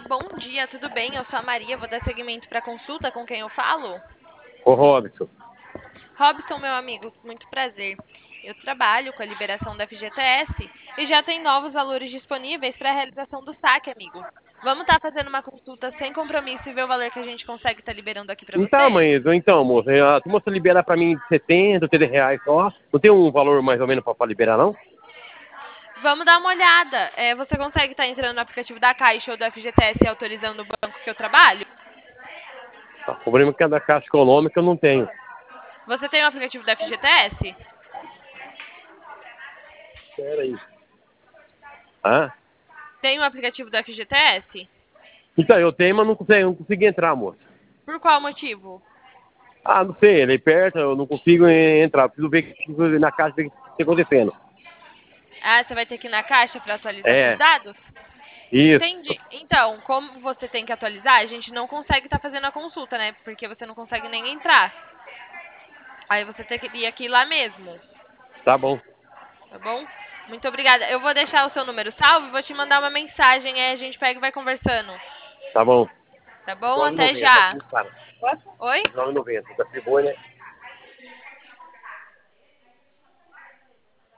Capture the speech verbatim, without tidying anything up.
bom dia, tudo bem? Eu sou a Maria, vou dar seguimento para a consulta com quem eu falo. Ô, Robson. Robson, meu amigo, muito prazer. Eu trabalho com a liberação da F G T S e já tem novos valores disponíveis para a realização do saque, amigo. Vamos estar fazendo uma consulta sem compromisso e ver o valor que a gente consegue estar liberando aqui para Então, você? mãe, então, moça, a moça libera pra mim setenta, oitenta reais só. Não tem um valor mais ou menos pra, pra liberar, não? Vamos dar uma olhada. É, você consegue estar entrando no aplicativo da Caixa ou do F G T S e autorizando o banco que eu trabalho? O problema é que a da Caixa Econômica eu não tenho. Você tem o aplicativo da F G T S? Espera aí. Hã? Tem o aplicativo do F G T S? Então, eu tenho, mas não consegui, não consegui entrar, moça. Por qual motivo? Ah, não sei, ele é perto, eu não consigo entrar. Preciso ver que na Caixa ver o que está acontecendo. Ah, você vai ter que ir na Caixa para atualizar seus É, dados? isso. Entendi. Então, como você tem que atualizar, a gente não consegue estar fazendo a consulta, né? Porque você não consegue nem entrar. Aí você teria que ir lá mesmo, Tá bom, tá bom? Muito obrigada. Eu vou deixar o seu número salvo e vou te mandar uma mensagem, aí a gente pega e vai conversando. tá bom. Tá bom? Até nove e noventa, já. viu, cara? Oi? nove e noventa, tá de boa, né?